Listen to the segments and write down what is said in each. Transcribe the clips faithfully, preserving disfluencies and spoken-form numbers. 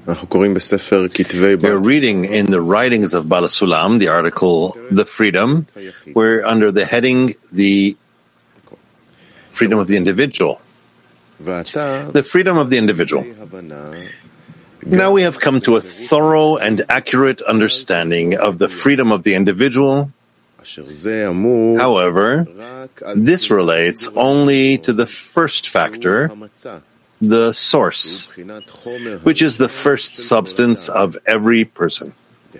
We're reading in the writings of Baal HaSulam, the article The Freedom. We're under the heading The Freedom of the Individual. The freedom of the individual. Now we have come to a thorough and accurate understanding of the freedom of the individual. However, this relates only to the first factor, the source, which is the first substance of every person.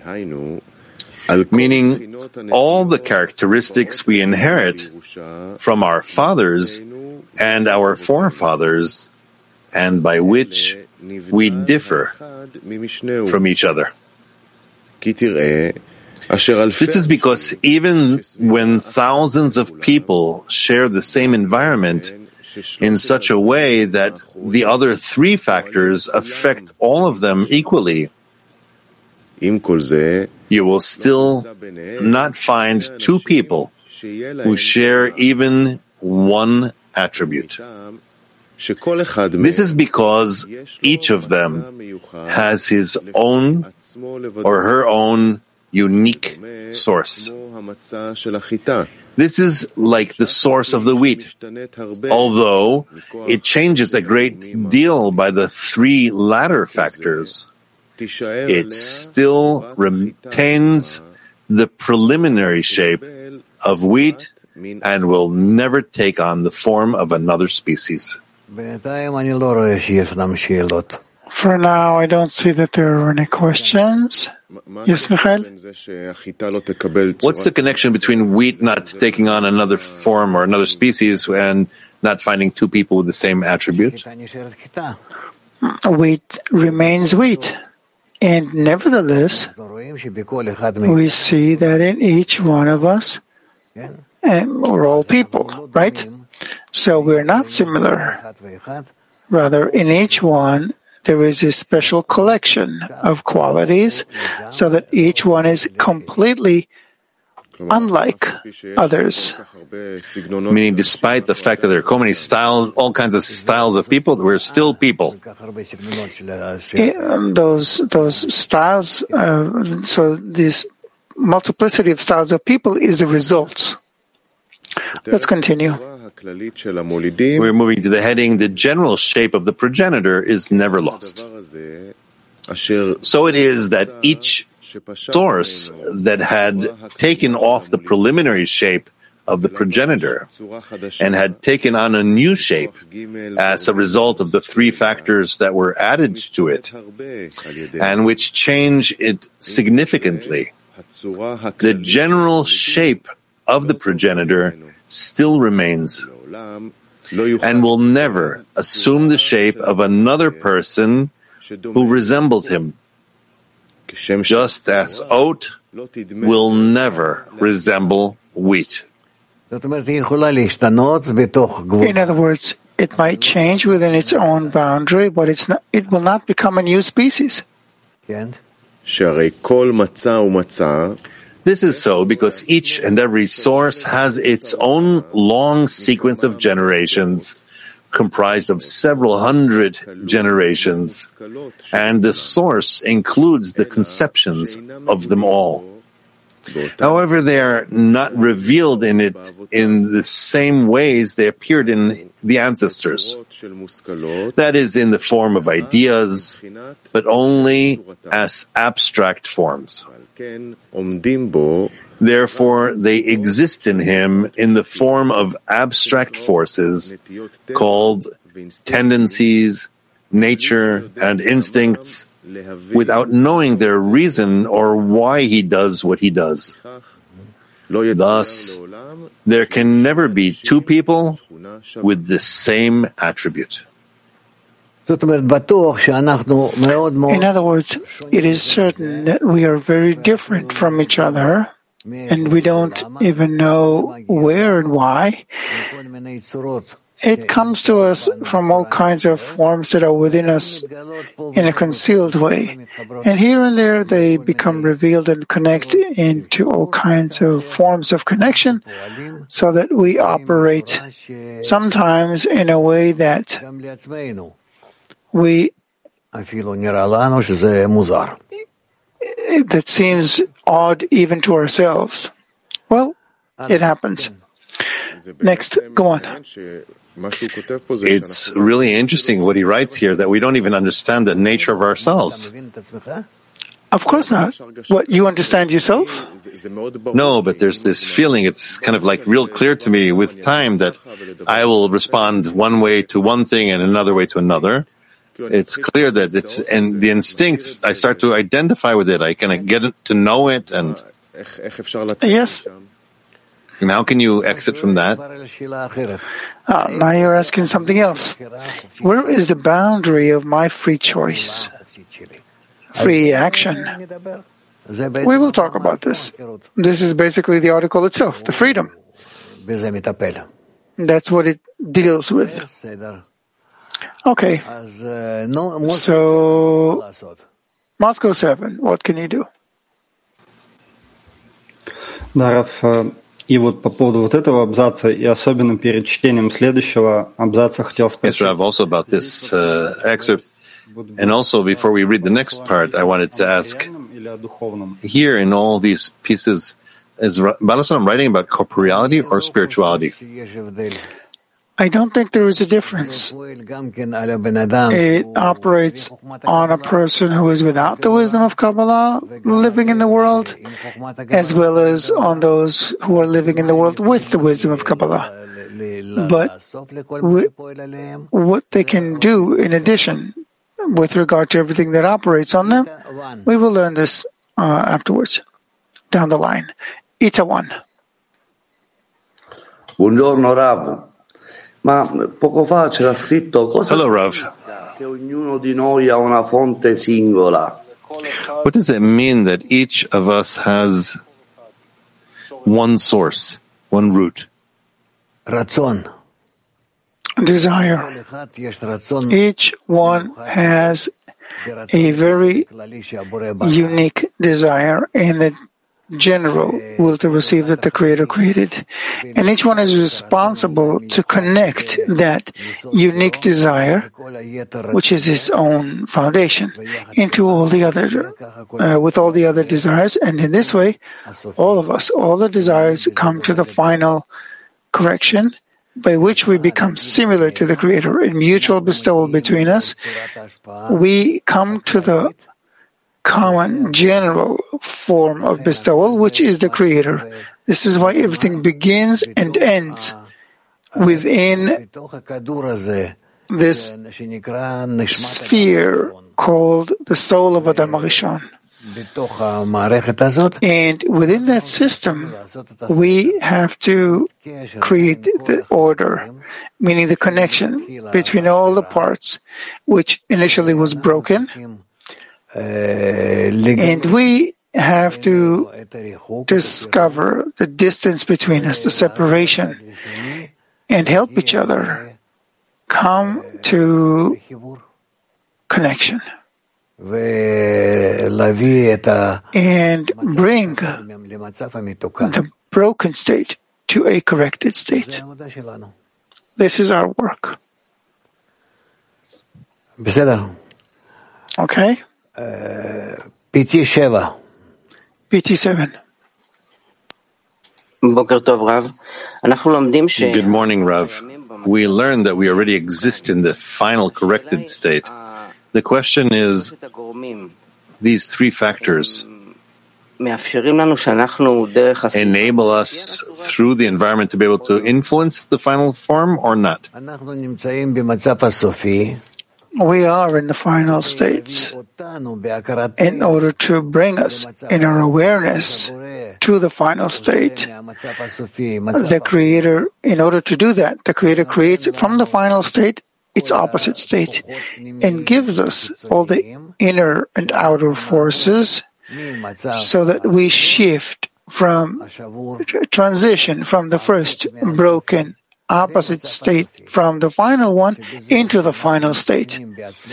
Meaning, all the characteristics we inherit from our fathers and our forefathers, and by which we differ from each other. This is because even when thousands of people share the same environment in such a way that the other three factors affect all of them equally, you will still not find two people who share even one attribute. This is because each of them has his own or her own unique source. This is like the source of the wheat. Although it changes a great deal by the three latter factors, it still retains the preliminary shape of wheat and will never take on the form of another species. For now, I don't see that there are any questions. Yes, Michael? What's the connection between wheat not taking on another form or another species and not finding two people with the same attribute? Wheat remains wheat. And nevertheless, we see that in each one of us, and we're all people, right? So we're not similar. Rather, in each one, there is a special collection of qualities so that each one is completely unlike others. Meaning, despite the fact that there are so many styles, all kinds of styles of people, we're still people. It, those those styles, uh, so this multiplicity of styles of people is the result. Let's continue. We're moving to the heading, the general shape of the progenitor is never lost. So it is that each source that had taken off the preliminary shape of the progenitor and had taken on a new shape as a result of the three factors that were added to it and which change it significantly, the general shape of the progenitor still remains and will never assume the shape of another person who resembles him, just as oat will never resemble wheat. In other words, it might change within its own boundary, but it's not, it will not become a new species. This is so because each and every source has its own long sequence of generations comprised of several hundred generations, and the source includes the conceptions of them all. However, they are not revealed in it in the same ways they appeared in the ancestors. That is, in the form of ideas, but only as abstract forms. Therefore, they exist in him in the form of abstract forces called tendencies, nature, and instincts, without knowing their reason or why he does what he does. Thus, there can never be two people with the same attribute. In other words, it is certain that we are very different from each other, and we don't even know where and why. It comes to us from all kinds of forms that are within us in a concealed way. And here and there they become revealed and connect into all kinds of forms of connection so that we operate sometimes in a way that we that seems odd even to ourselves. Well, it happens. Next, go on. It's really interesting what he writes here, that we don't even understand the nature of ourselves. Of course not. What, you understand yourself? No, but there's this feeling, it's kind of like real clear to me with time that I will respond one way to one thing and another way to another. It's clear that it's, and the instinct, I start to identify with it. I kind of get to know it, and yes. And how can you exit from that? Uh, now you're asking something else. Where is the boundary of my free choice? Free action. We will talk about this. This is basically the article itself, the freedom. That's what it deals with. Okay. So, Moscow seven, what can you do? И вот по поводу вот этого абзаца, и особенно перед чтением следующего абзаца хотел спросить. Yes, Rav, also about this uh, excerpt, and also before we read the next part, I wanted to ask, here in all these pieces, is Baal HaSulam writing about corporeality or spirituality? I don't think there is a difference. It operates on a person who is without the wisdom of Kabbalah living in the world, as well as on those who are living in the world with the wisdom of Kabbalah. But what they can do in addition, with regard to everything that operates on them, we will learn this uh, afterwards, down the line. Itawan. Buongiorno, Rav. Ma poco fa c'era scritto cosa Hello, Rav. Che ognuno di noi ha una fonte singola. What does it mean that each of us has one source, one root? Ratzon. Desire. Each one has a very unique desire, and the general will to receive that the Creator created. And each one is responsible to connect that unique desire, which is his own foundation, into all the other, uh, with all the other desires. And in this way, all of us, all the desires come to the final correction, by which we become similar to the Creator. In mutual bestowal between us, we come to the common, general form of bestowal, which is the Creator. This is why everything begins and ends within this sphere called the soul of Adam HaRishon. And within that system, we have to create the order, meaning the connection between all the parts, which initially was broken. And we have to discover the distance between us, the separation, and help each other come to connection and bring the broken state to a corrected state. This is our work. Okay? P T seven. P T seven. Good morning, Rav. We learned that we already exist in the final corrected state. The question is, these three factors enable us through the environment to be able to influence the final form or not? We are in the final states in order to bring us in our awareness to the final state. The Creator, in order to do that, the Creator creates from the final state its opposite state and gives us all the inner and outer forces so that we shift from transition from the first broken opposite state from the final one into the final state,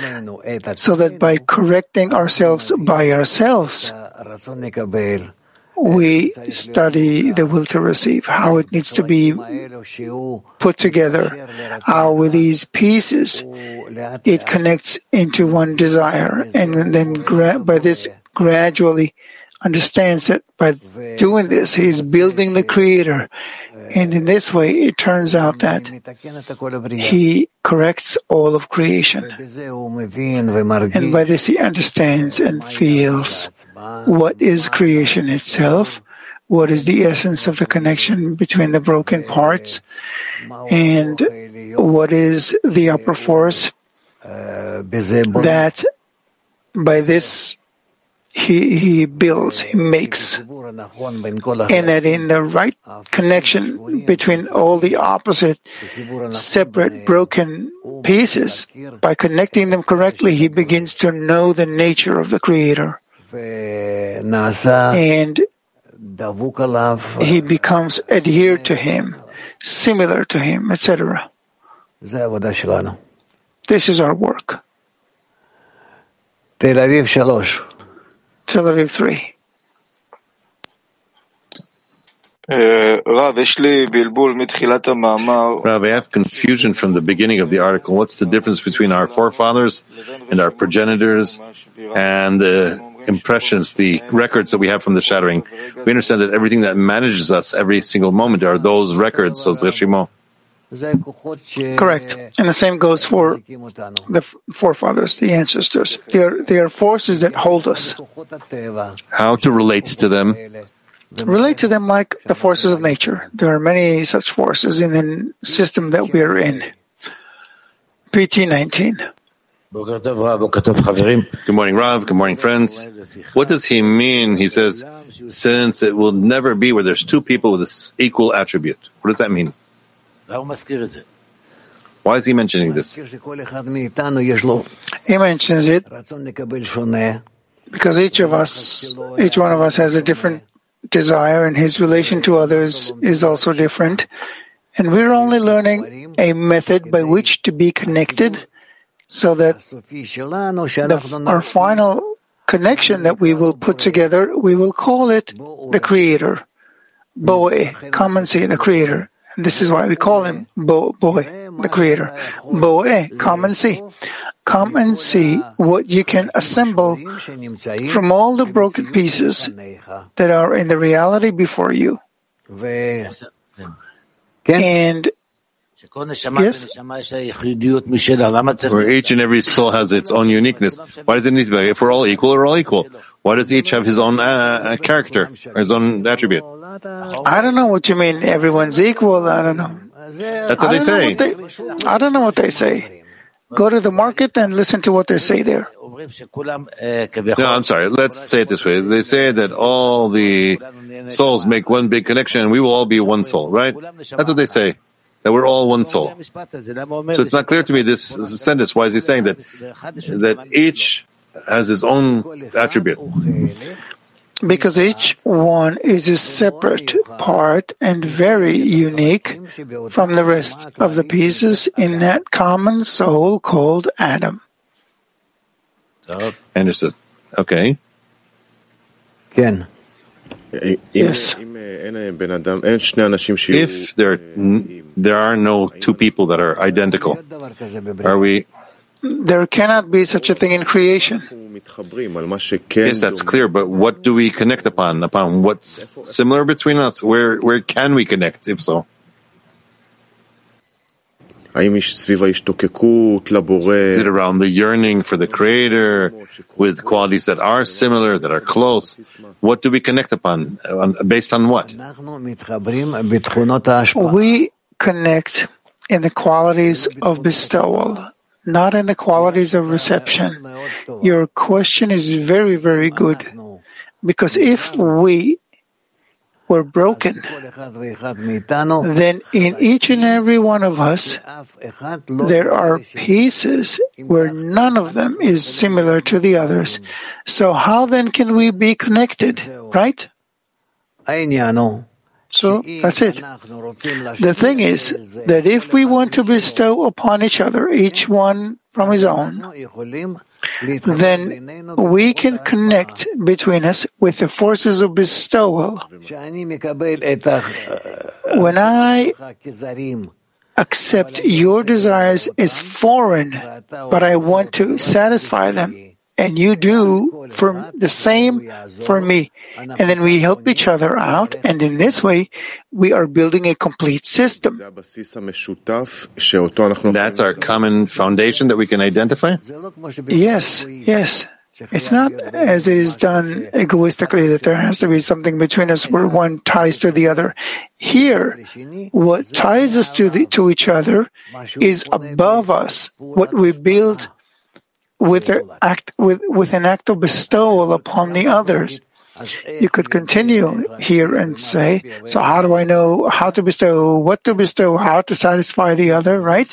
so that by correcting ourselves by ourselves, we study the will to receive, how it needs to be put together, how with these pieces it connects into one desire, and then gra- by this gradually understands that by doing this he's building the Creator, and in this way it turns out that he corrects all of creation, and by this he understands and feels what is creation itself, what is the essence of the connection between the broken parts, and what is the upper force that by this He, he builds, he makes, and that in the right connection between all the opposite, separate, broken pieces, by connecting them correctly, he begins to know the nature of the Creator. And he becomes adhered to him, similar to him, et cetera. This is our work. Tel Aviv three. Tel Aviv three. Rav, I have confusion from the beginning of the article. What's the difference between our forefathers and our progenitors and the impressions, the records that we have from the shattering? We understand that everything that manages us every single moment are those records, says Reshimo. Correct. And the same goes for the forefathers, the ancestors. They are, they are forces that hold us. How to relate to them? Relate to them like the forces of nature. There are many such forces in the system that we are in. P T nineteen. Good morning, Rav. Good morning, friends. What does he mean? He says, since it will never be where there's two people with this equal attribute. What does that mean? Why is he mentioning this? He mentions it because each of us, each one of us has a different desire, and his relation to others is also different. And we're only learning a method by which to be connected so that the, our final connection that we will put together, we will call it the Creator. Boe, come and see the Creator. And this is why we call him Bo, Boe, the Creator. Boe, come and see. Come and see what you can assemble from all the broken pieces that are in the reality before you. And yes, where each and every soul has its own uniqueness. Why does it need to be? If we're all equal, we're all equal. Why does each have his own uh, character, or his own attribute? I don't know what you mean. Everyone's equal. I don't know. That's what they say. What they, I don't know what they say. Go to the market and listen to what they say there. No, I'm sorry. Let's say it this way. They say that all the souls make one big connection and we will all be one soul, right? That's what they say, that we're all one soul. So it's not clear to me, this sentence. Why is he saying that? That each has his own attribute. Because each one is a separate part and very unique from the rest of the pieces in that common soul called Adam. Understood. Okay. Ken. Yes. If there, there are no two people that are identical, are we... There cannot be such a thing in creation. Yes, that's clear, but what do we connect upon? Upon what's similar between us? Where where can we connect, if so? Is it around the yearning for the Creator, with qualities that are similar, that are close? What do we connect upon? Based on what? We connect in the qualities of bestowal, not in the qualities of reception. Your question is very, very good, because if we were broken, then in each and every one of us, there are pieces where none of them is similar to the others. So how then can we be connected, right? So that's it. The thing is that if we want to bestow upon each other, each one from his own, then we can connect between us with the forces of bestowal. When I accept your desires as foreign, but I want to satisfy them, and you do for the same for me, and then we help each other out, and in this way we are building a complete system. That's our common foundation that we can identify? Yes, yes. It's not as it is done egoistically that there has to be something between us where one ties to the other. Here, what ties us to the, to each other is above us. What we build with, a act, with, with an act of bestowal upon the others. You could continue here and say, so how do I know how to bestow, what to bestow, how to satisfy the other, right?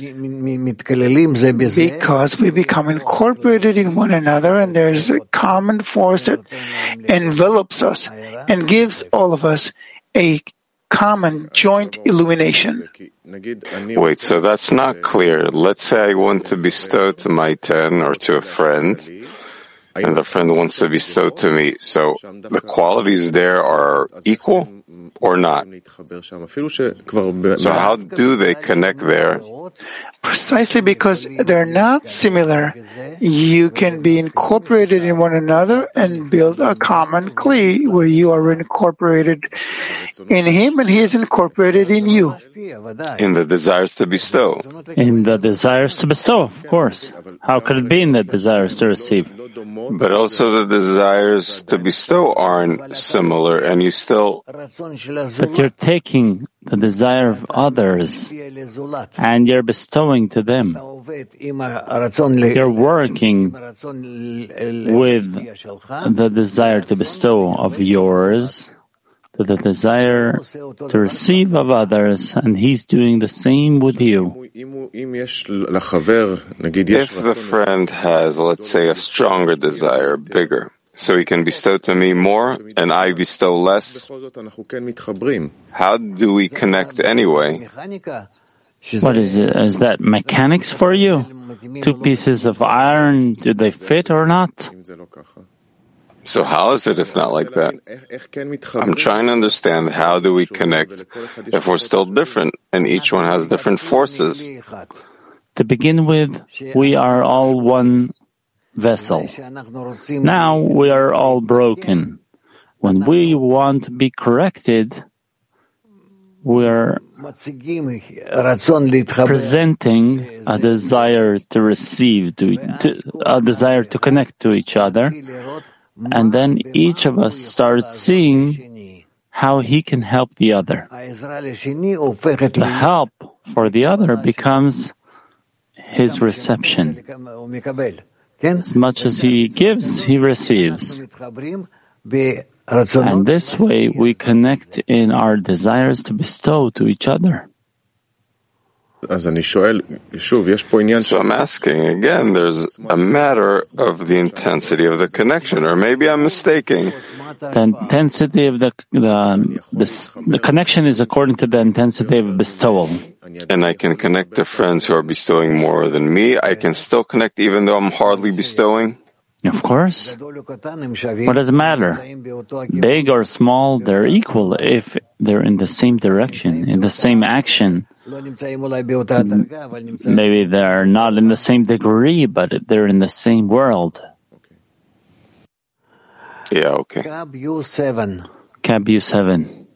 Because we become incorporated in one another, and there's a common force that envelops us and gives all of us a common joint illumination. Wait, so that's not clear. Let's say I want to bestow to my ten or to a friend, and the friend wants to bestow to me. So the qualities there are equal or not? So how do they connect there? Precisely because they're not similar, you can be incorporated in one another and build a common kli where you are incorporated in him and he is incorporated in you. In the desires to bestow. In the desires to bestow, of course. How could it be in the desires to receive? But also the desires to bestow aren't similar, and you still... But you're taking the desire of others and you're bestowing to them. You're working with the desire to bestow of yours to the desire to receive of others, and he's doing the same with you. If the friend has, let's say, a stronger desire, bigger, so he can bestow to me more and I bestow less, how do we connect anyway? What is it? Is that mechanics for you? Two pieces of iron, do they fit or not? So how is it if not like that? I'm trying to understand, how do we connect if we're still different and each one has different forces? To begin with, we are all one vessel. Now we are all broken. When we want to be corrected, we are presenting a desire to receive, to, to, a desire to connect to each other, and then each of us starts seeing how he can help the other. The help for the other becomes his reception. As much as he gives, he receives. And this way we connect in our desires to bestow to each other. So I'm asking again, there's a matter of the intensity of the connection, or maybe I'm mistaking. The intensity of the the, the, the connection is according to the intensity of bestowal. And I can connect to friends who are bestowing more than me. I can still connect even though I'm hardly bestowing. Of course. What does it matter? Big or small, they're equal if they're in the same direction, in the same action. Maybe they're not in the same degree, but they're in the same world. Yeah, okay. C A B U seven. C A B U seven.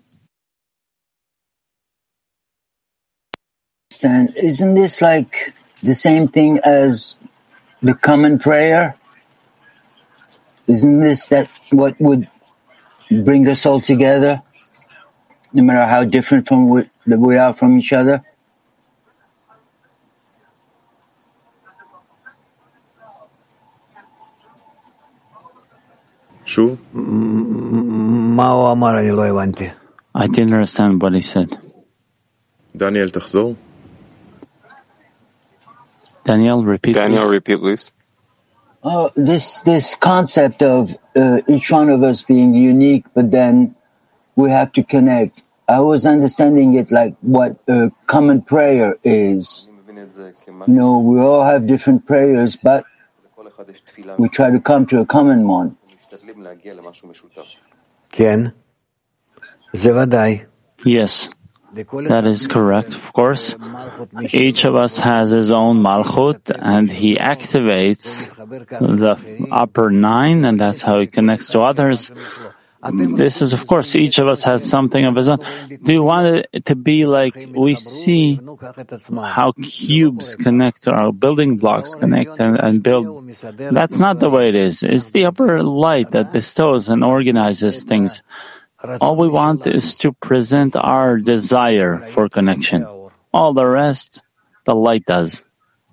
Isn't this like the same thing as the common prayer? Isn't this that what would bring us all together, no matter how different from we, that we are from each other? I didn't understand what he said. Daniel, תחזור. Daniel, repeat. Daniel, please. repeat, please. Oh, this this concept of uh, each one of us being unique, but then we have to connect. I was understanding it like what a common prayer is. You know, we all have different prayers, but we try to come to a common one. Yes, that is correct, of course. Each of us has his own malchut, and he activates the upper nine, and that's how he connects to others. This is, of course, each of us has something of his own. Do you want it to be like we see how cubes connect, or building blocks connect and, and build? That's not the way it is. It's the upper light that bestows and organizes things. All we want is to present our desire for connection. All the rest, the light does.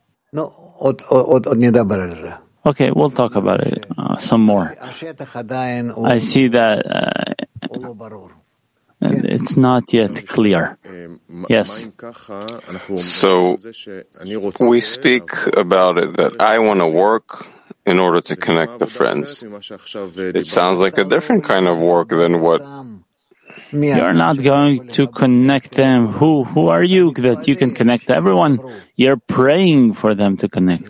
Okay, we'll talk about it uh, some more. I see that uh, it's not yet clear. Yes. So we speak about it that I want to work in order to connect the friends. It sounds like a different kind of work than what... You're not going to connect them. Who who are you that you can connect everyone? You're praying for them to connect.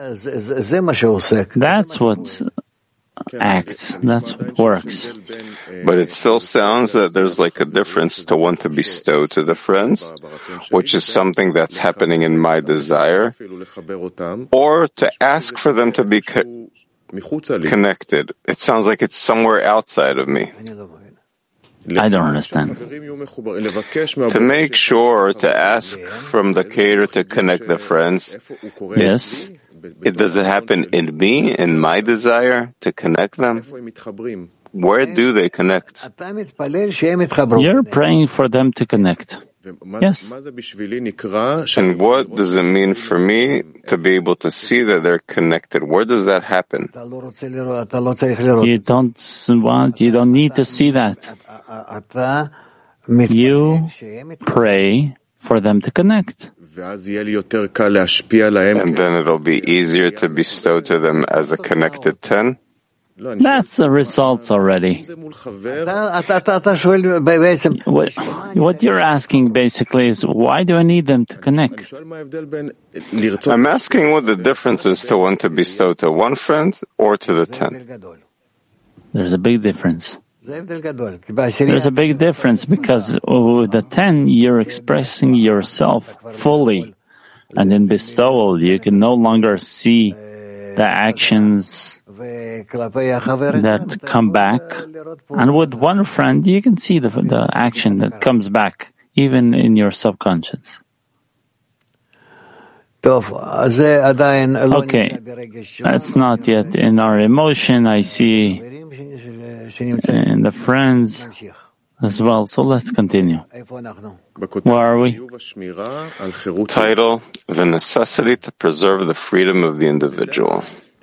That's what acts. That's what works. But it still sounds that there's like a difference to want to bestow to the friends, which is something that's happening in my desire, or to ask for them to be co- connected. It sounds like it's somewhere outside of me. I don't understand. To make sure to ask from the Creator to connect the friends. Yes. It does it happen in me, in my desire to connect them? Where do they connect? You're praying for them to connect. Yes. And what does it mean for me to be able to see that they're connected? Where does that happen? You don't want, you don't need to see that. You pray for them to connect. And then it'll be easier to bestow to them as a connected ten? That's the results already. What, what you're asking basically is, why do I need them to connect? I'm asking what the difference is to want to bestow to one friend or to the ten. There's a big difference. There's a big difference because with the ten, you're expressing yourself fully. And in bestowal, you can no longer see the actions that come back. And with one friend, you can see the, the action that comes back, even in your subconscious. Okay, that's not yet in our emotion. I see in the friends as well. So let's continue. Where are we? Title: The Necessity to Preserve the Freedom of the Individual.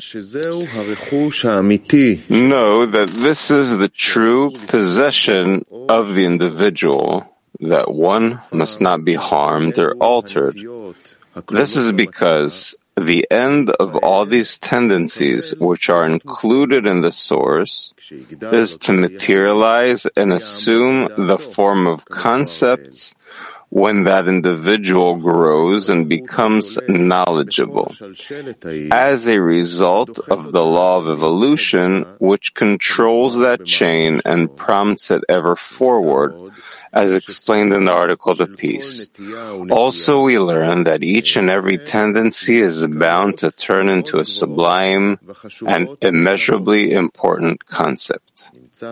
Know that this is the true possession of the individual, that one must not be harmed or altered. This is because the end of all these tendencies, which are included in the source, is to materialize and assume the form of concepts when that individual grows and becomes knowledgeable, as a result of the law of evolution, which controls that chain and prompts it ever forward, as explained in the article The Peace. Also, we learn that each and every tendency is bound to turn into a sublime and immeasurably important concept.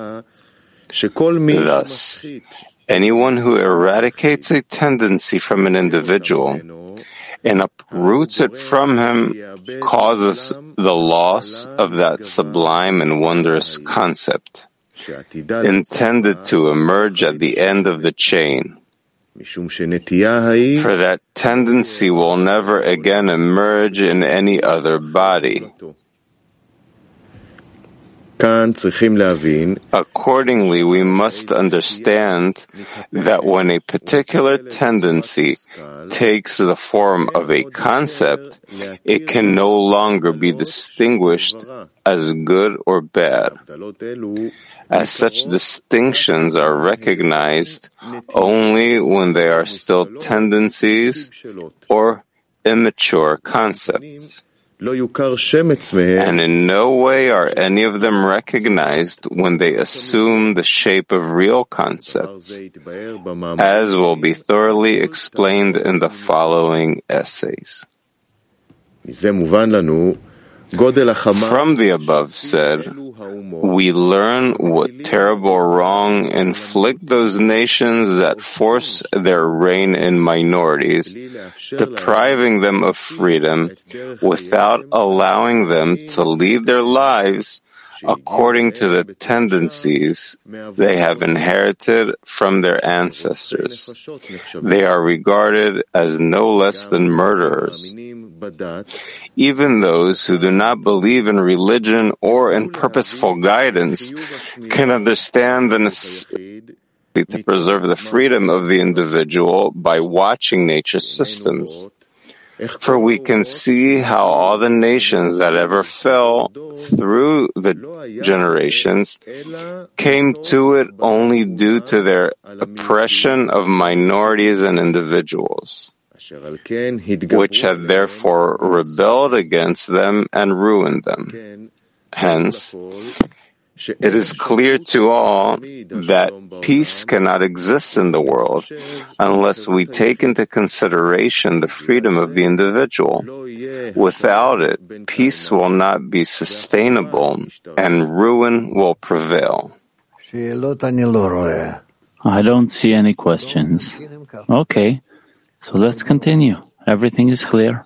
Thus, anyone who eradicates a tendency from an individual and uproots it from him causes the loss of that sublime and wondrous concept, intended to emerge at the end of the chain. For that tendency will never again emerge in any other body. Accordingly, we must understand that when a particular tendency takes the form of a concept, it can no longer be distinguished as good or bad, as such distinctions are recognized only when they are still tendencies or immature concepts. and in no way are any of them recognized when they assume the shape of real concepts, as will be thoroughly explained in the following essays. From the above said, we learn what terrible wrong inflict those nations that force their reign in minorities, depriving them of freedom without allowing them to lead their lives according to the tendencies they have inherited from their ancestors. They are regarded as no less than murderers. Even those who do not believe in religion or in purposeful guidance can understand the necessity to preserve the freedom of the individual by watching nature's systems. For we can see how all the nations that ever fell through the generations came to it only due to their oppression of minorities and individuals, which had therefore rebelled against them and ruined them. Hence, it is clear to all that peace cannot exist in the world unless we take into consideration the freedom of the individual. Without it, peace will not be sustainable and ruin will prevail. I don't see any questions. Okay, so let's continue. Everything is clear.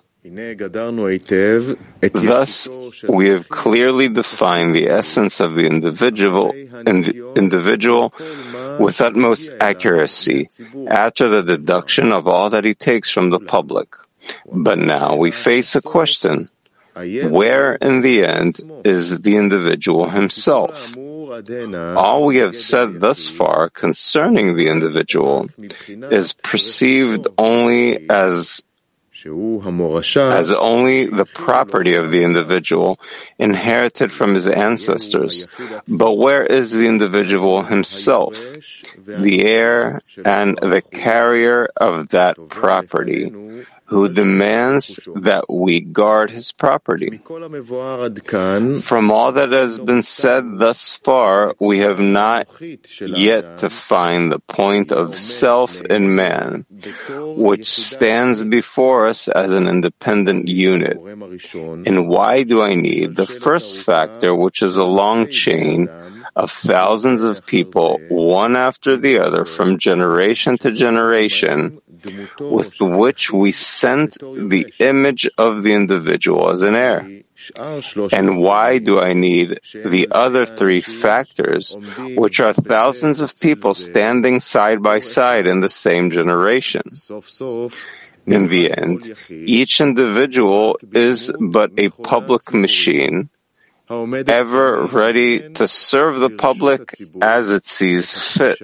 Thus, we have clearly defined the essence of the individual, ind- individual with utmost accuracy after the deduction of all that he takes from the public. But now we face a question. Where, in the end, is the individual himself? All we have said thus far concerning the individual is perceived only as as only the property of the individual inherited from his ancestors. But where is the individual himself, the heir and the carrier of that property, who demands that we guard his property? From all that has been said thus far, we have not yet defined the point of self in man, which stands before us as an independent unit. And why do I need the first factor, which is a long chain of thousands of people, one after the other, from generation to generation, with which we sent the image of the individual as an heir? And why do I need the other three factors, which are thousands of people standing side by side in the same generation? In the end, each individual is but a public machine, ever ready to serve the public as it sees fit.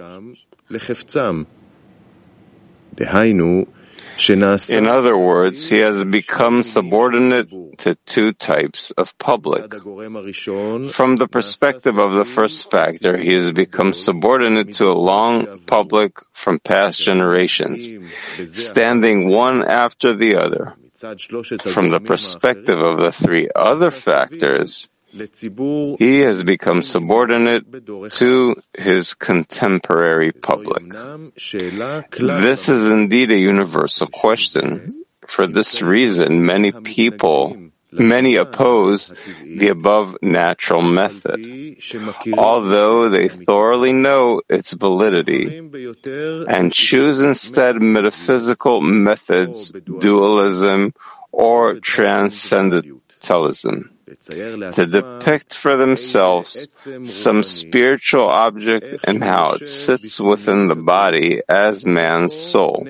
In other words, he has become subordinate to two types of public. From the perspective of the first factor, he has become subordinate to a long public from past generations, standing one after the other. From the perspective of the three other factors, he has become subordinate to his contemporary public. This is indeed a universal question. For this reason, many people, many oppose the above natural method, although they thoroughly know its validity, and choose instead metaphysical methods, dualism, or transcendentalism, to depict for themselves some spiritual object and how it sits within the body as man's soul.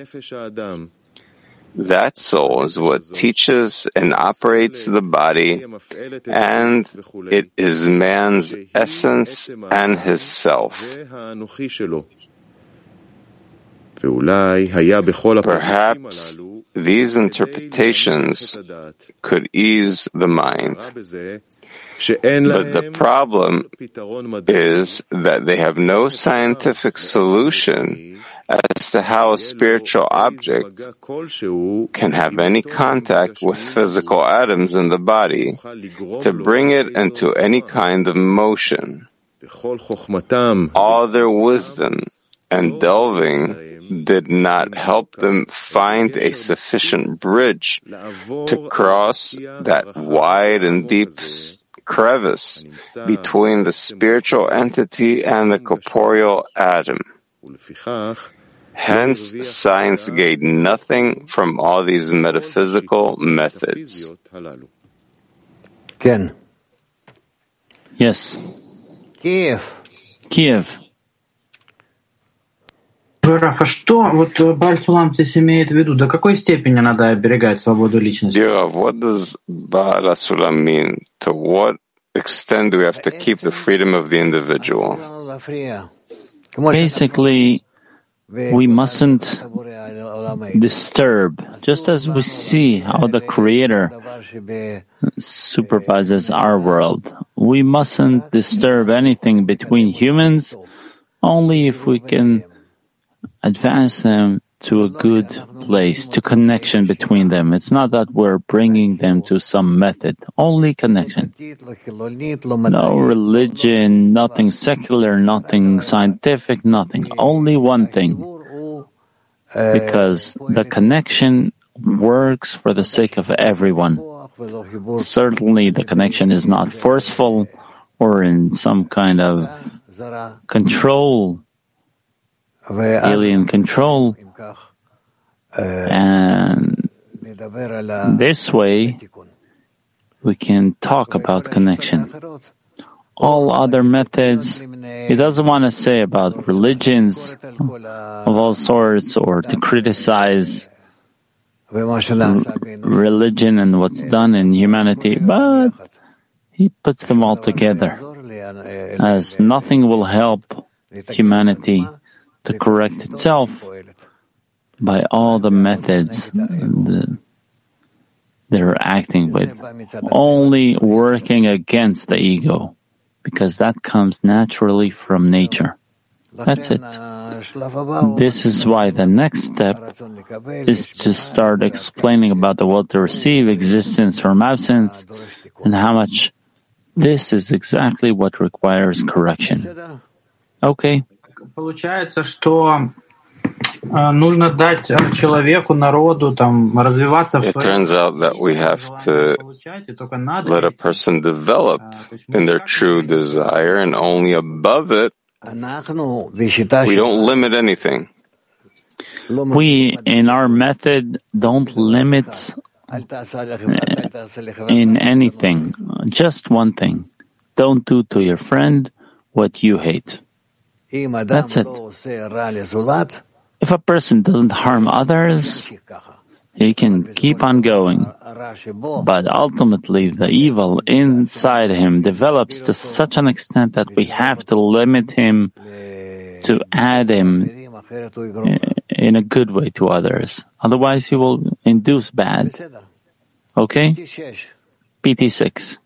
That soul is what teaches and operates the body, and it is man's essence and his self. Perhaps these interpretations could ease the mind. But the problem is that they have no scientific solution as to how a spiritual object can have any contact with physical atoms in the body to bring it into any kind of motion. All their wisdom and delving did not help them find a sufficient bridge to cross that wide and deep crevice between the spiritual entity and the corporeal atom. Hence, science gained nothing from all these metaphysical methods. Ken. Yes. Kiev. Kiev. Раф, а что вот Бааль Сулам здесь имеет в виду? До какой степени надо оберегать свободу личности? Dear, what does Baal Sulam mean? To what extent do we have to keep the freedom of the individual? Basically, we mustn't disturb, just as we see how the Creator supervises our world. We mustn't disturb anything between humans, only if we can advance them to a good place, to connection between them. It's not that we're bringing them to some method, only connection. No religion, nothing secular, nothing scientific, nothing. Only one thing. Because the connection works for the sake of everyone. Certainly the connection is not forceful or in some kind of control, alien control, and this way we can talk about connection. All other methods, he doesn't want to say about religions of all sorts or to criticize religion and what's done in humanity, but he puts them all together, as nothing will help humanity to correct itself by all the methods the, they're acting with, only working against the ego, because that comes naturally from nature. That's it. This is why the next step is to start explaining about the will to receive, existence from absence, and how much this is exactly what requires correction. Okay. Получается, что нужно дать человеку, народу, там, развиваться. It turns out that we have to let a person develop in their true desire, and only above it, we don't limit anything. We, in our method, don't limit in anything. Just one thing. Don't do to your friend what you hate. That's it. If a person doesn't harm others, he can keep on going. But ultimately, the evil inside him develops to such an extent that we have to limit him to add him in a good way to others. Otherwise, he will induce bad. Okay? P T six.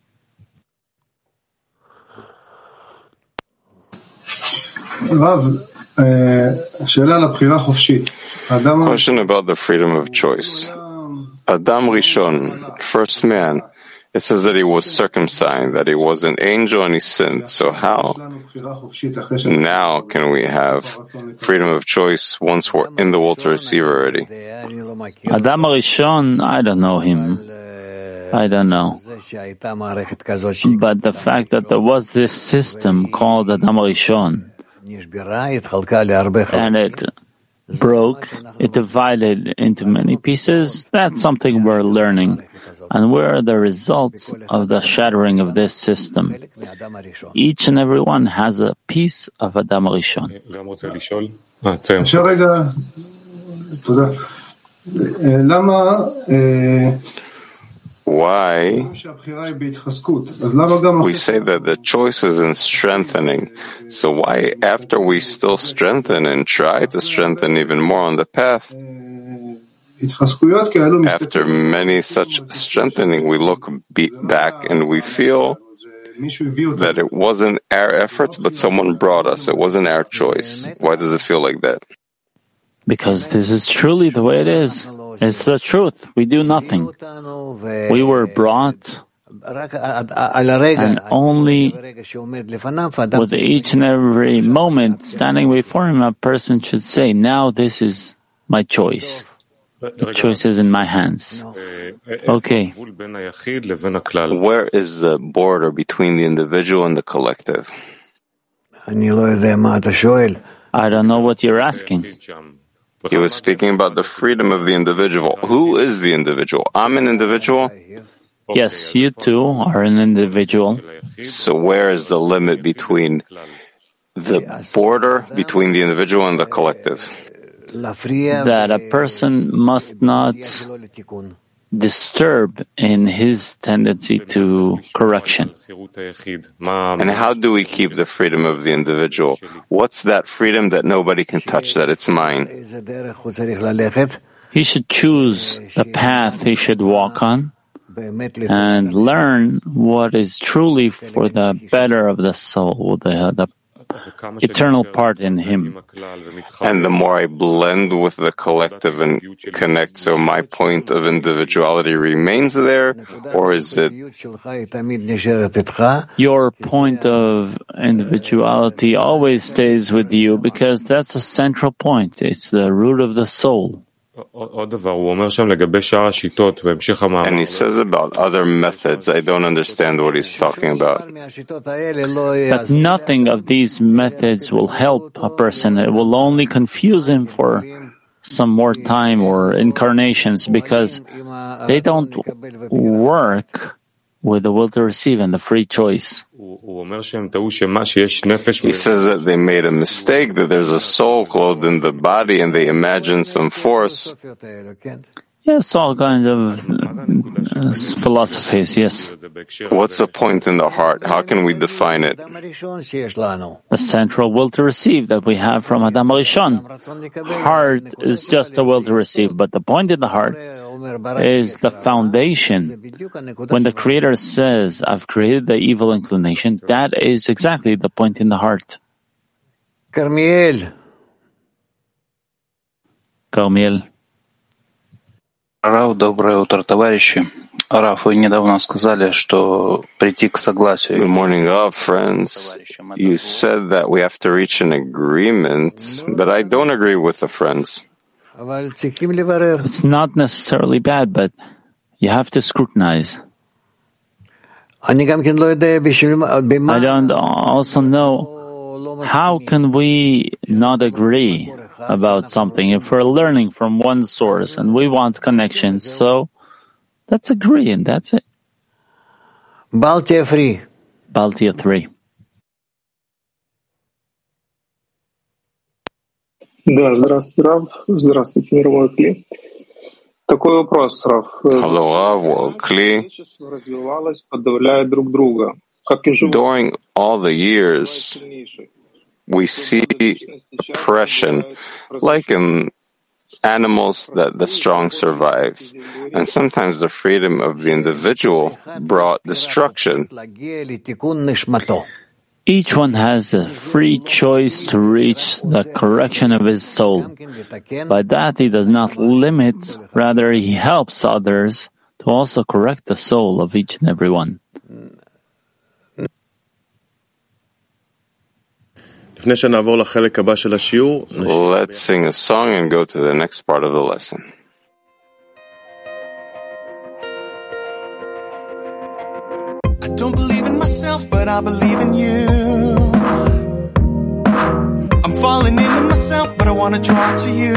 Question about the freedom of choice. Adam Rishon, first man, it says that he was circumcised, that he was an angel and he sinned. So how now can we have freedom of choice once we're in the will to receive already? Adam Rishon, I don't know him. I don't know. But the fact that there was this system called Adam Rishon, and it broke, it divided into many pieces, that's something we're learning. And where are the results of the shattering of this system? Each and every one has a piece of Adam Rishon. Why we say that the choice is in strengthening. So why, after we still strengthen and try to strengthen even more on the path, After many such strengthening, we look back and we feel that it wasn't our efforts, but someone brought us. It wasn't our choice. Why does it feel like that? Because this is truly the way it is. It's the truth. We do nothing. We were brought, and only with each and every moment standing before him, a person should say, now this is my choice. The choice is in my hands. Okay. Where is the border between the individual and the collective? I don't know what you're asking. He was speaking about the freedom of the individual. Who is the individual? I'm an individual? Yes, you too are an individual. So where is the limit between the border between the individual and the collective? That a person must not disturb in his tendency to correction. And how do we keep the freedom of the individual? What's that freedom that nobody can touch, that it's mine? He should choose the path he should walk on and learn what is truly for the better of the soul, the, the eternal part in him. And the more I blend with the collective and connect, so my point of individuality remains there, or is it? Your point of individuality always stays with you because that's the central point. It's the root of the soul. And he says about other methods, I don't understand what he's talking about. That nothing of these methods will help a person. It will only confuse him for some more time or incarnations because they don't work with the will to receive and the free choice. He says that they made a mistake, that there's a soul clothed in the body and they imagine some force. Yes, all kinds of uh, philosophies, yes. What's the point in the heart? How can we define it? The central will to receive that we have from Adam Rishon. Heart is just a will to receive, but the point in the heart is the foundation. When the Creator says, I've created the evil inclination, that is exactly the point in the heart. Carmiel. Carmiel. Рав, доброе утро, товарищи. Рав, вы недавно сказали, что прийти к согласию. Good morning, Rav, friends. You said that we have to reach an agreement, but I don't agree with the friends. It's not necessarily bad, but you have to scrutinize. I don't also know how can we not agree about something if we're learning from one source and we want connections. So let's agree, and that's it. Baltia three. Baltia three. Да, здравствуйте, Рав. Здравствуйте, мировой Кли. Такой вопрос, Рав. Hello, Rav. Well, Kli. Развивалось, подавляет друг друга. During all the years, we see oppression, like in animals, that the strong survives. And sometimes the freedom of the individual brought destruction. Each one has a free choice to reach the correction of his soul. By that, he does not limit, rather he helps others to also correct the soul of each and every one. Let's sing a song and go to the next part of the lesson. I don't believe in myself, but I believe in you. I'm falling into myself, but I want to draw to you.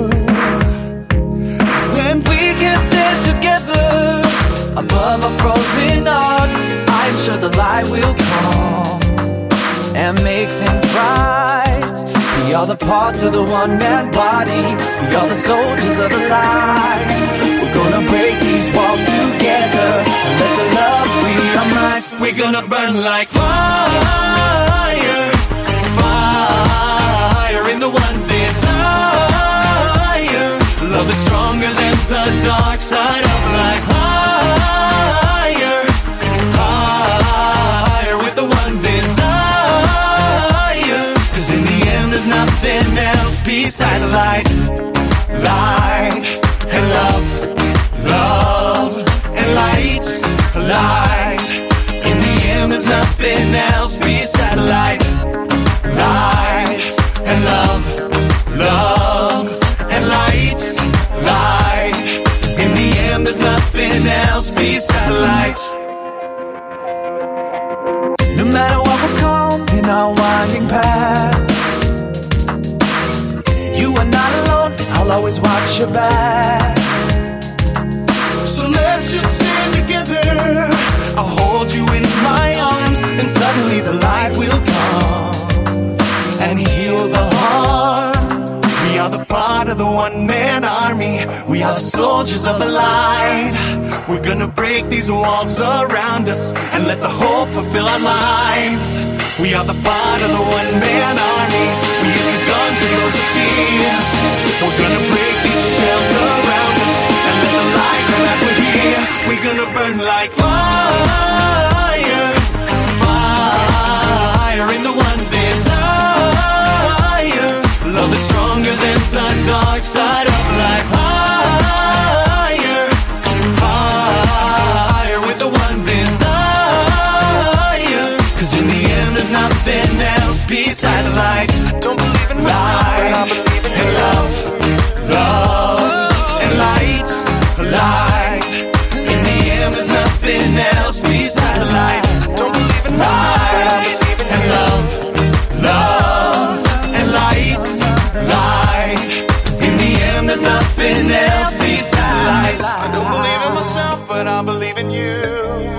'Cause when we can stand together above our frozen hearts, I'm sure the light will come and make things right. We are the parts of the one-man body. We are the soldiers of the light. We're gonna break these walls together and let the love free our minds. We're gonna burn like fire, fire in the one desire. Love is stronger than side of life. Higher, higher with the one desire. 'Cause in the end there's nothing else besides light, light and love, love and light, light. In the end there's nothing else besides light, light and love, love and light, light. 'Cause in the end there's nothing else besides light. No matter what will come in our winding path, you are not alone, I'll always watch your back. So let's just stand together, I'll hold you in my arms, and suddenly the light will come and heal the heart. We are the part of the one-man army, we are the soldiers of the light. We're gonna break these walls around us and let the hope fulfill our lives. We are the part of the one-man army, we use the guns, we go to tears. We're gonna break these shells around us and let the light come out. We're here, we're gonna burn like fire, fire in the one desire. Love is stronger than the dark side of life. Higher, higher with the one desire. 'Cause in the end there's nothing else besides light. I don't believe in myself, but I believe in and love, love and light, light. In the end there's nothing else besides light. I don't believe in myself, but I believe in and love, love and light, light. 'Cause in the end there's nothing else besides light. I don't believe in myself, but I believe in you.